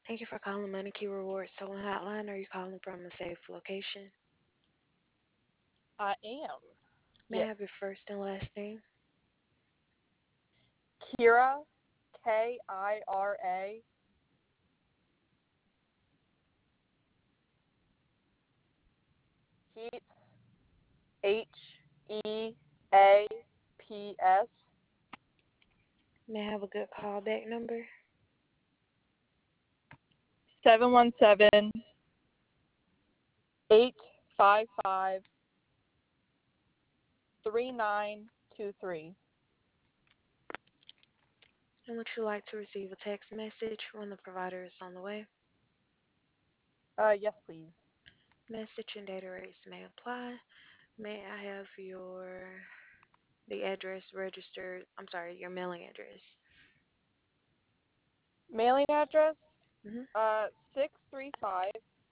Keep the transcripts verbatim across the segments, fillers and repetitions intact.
Thank you for calling Money Key Rewards Stolen Hotline. Are you calling from a safe location? I am. May I Yes. have your first and last name? Kira, K I R A. Heaps, H E A P S. May I have a good callback number? seven one seven, eight five five, three nine two three. And would you like to receive a text message when the provider is on the way? Uh, yes, please. Message and data rates may apply. May I have your the address registered? I'm sorry, your mailing address. Mailing address, Mm-hmm. uh, six three five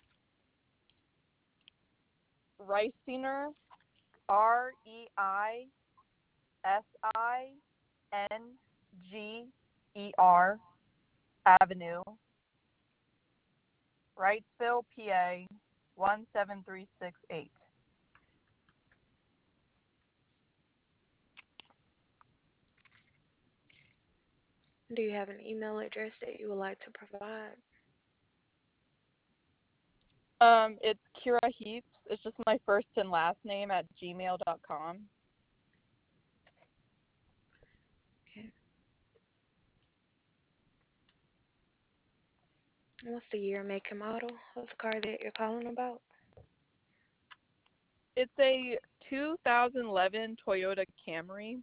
Reisinger, R E I S I N G E R Avenue, Wrightsville, P A, one seven three six eight. Do you have an email address that you would like to provide? Um, it's Kira Heaps. It's just my first and last name at gmail dot com. Okay. And what's the year, make, and model of the car that you're calling about? It's a two thousand eleven Toyota Camry.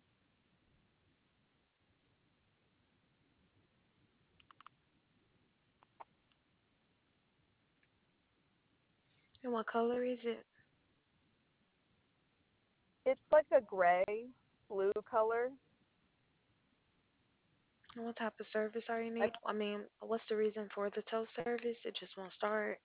And what color is it? It's like a gray, blue color. And what type of service are you I, need? I mean, what's the reason for the tow service? It just won't start.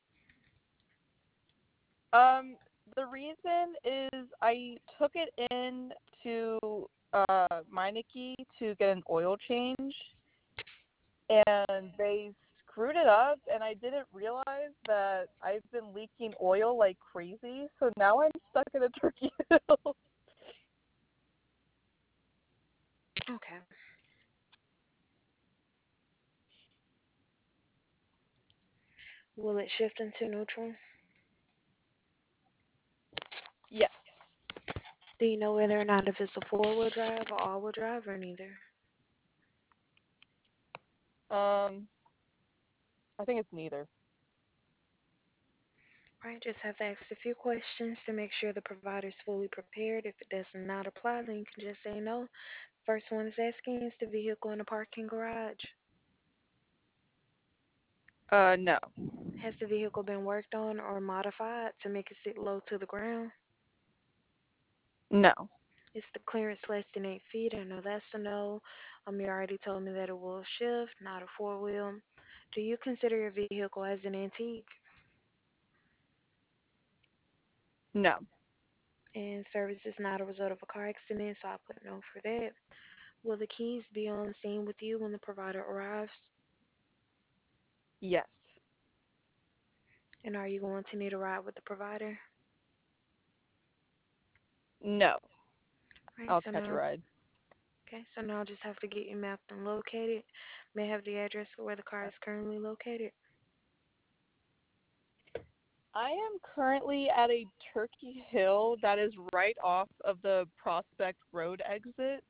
um, the reason is I took it in to uh, Meineke to get an oil change, and they screwed it up, and I didn't realize that I've been leaking oil like crazy, so now I'm stuck in a turkey hill. Okay. Will it shift into neutral? Yes. Do you know whether or not if it's a four-wheel drive or all-wheel drive or neither? Um, I think it's neither. Right, just have to ask a few questions to make sure the provider is fully prepared. If it does not apply, then you can just say no. First one is asking, is the vehicle in a parking garage? Uh, no. Has the vehicle been worked on or modified to make it sit low to the ground? No. Is the clearance less than eight feet? I know that's a no. Um, you already told me that it will shift, not a four wheel. Do you consider your vehicle as an antique? No. And service is not a result of a car accident, so I put no for that. Will the keys be on scene with you when the provider arrives? Yes. And are you going to need a ride with the provider? No. Right, I'll so catch a now, ride. okay, so now I'll just have to get you mapped and located. May I have the address where the car is currently located? I am currently at a Turkey Hill that is right off of the Prospect Road exit,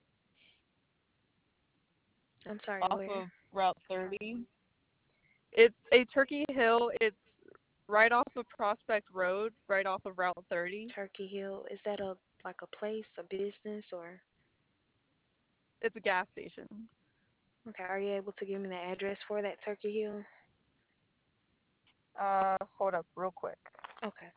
I'm sorry, off where? of Route thirty. It's a Turkey Hill. It's right off of Prospect Road, right off of Route thirty. Turkey Hill. Is that a like a place, a business, or It's a gas station. okay? Are you able to give me the address for that Turkey Hill? Uh, hold up real quick. Okay.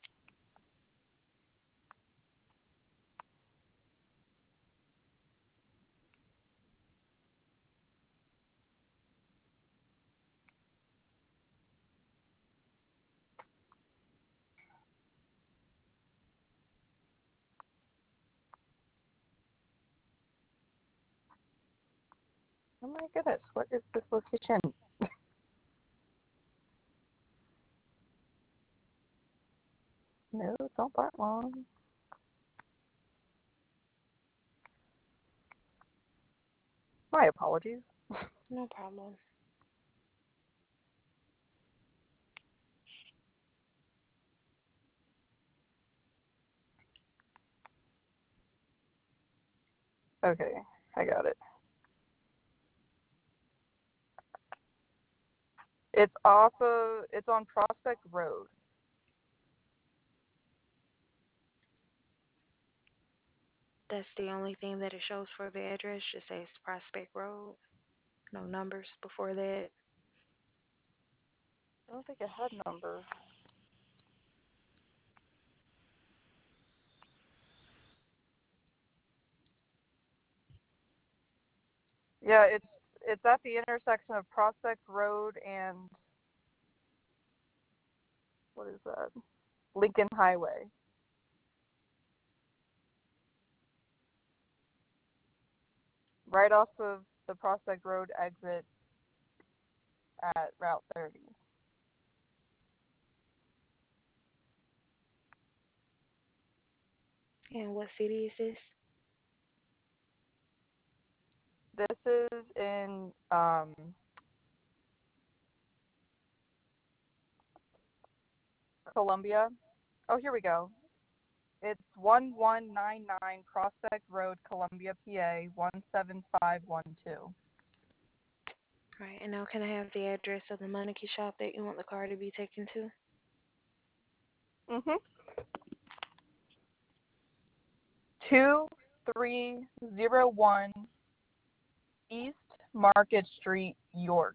Oh my goodness, what is this location? No, it's not that long. My apologies. No problem. Okay, I got it. It's off of, it's on Prospect Road. That's the only thing that it shows for the address. Just says Prospect Road. No numbers before that. I don't think it had numbers. Yeah, it's it's at the intersection of Prospect Road and what is that? Lincoln Highway. Right off of the Prospect Road exit at Route thirty. And what city is this? This is in um, Columbia. Oh, here we go. It's one one nine nine Prospect Road, Columbia, P A one seven five one two. All right, and now can I have the address of the Monarchy shop that you want the car to be taken to? Mhm. Two three zero one East Market Street, York.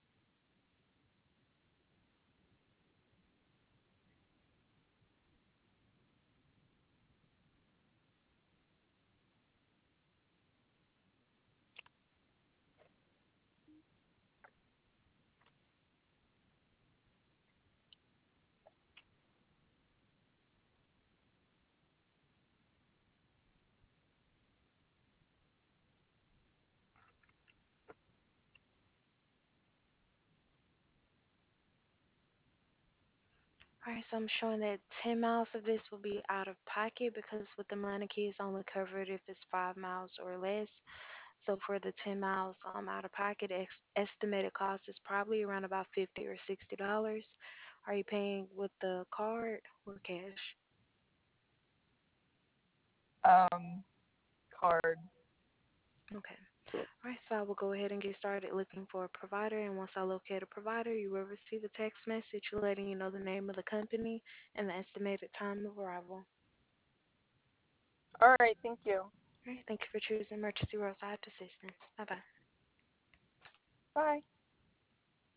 All right, so I'm showing that ten miles of this will be out of pocket because with the Monarchy it's only covered if it's five miles or less. So for the ten miles um, out of pocket, ex- estimated cost is probably around about fifty or sixty dollars. Are you paying with the card or cash? Um, card. Okay. All right, so I will go ahead and get started looking for a provider. And once I locate a provider, you will receive a text message letting you know the name of the company and the estimated time of arrival. All right, thank you. All right, thank you for choosing Emergency Roadside Assistance. Bye bye. Bye.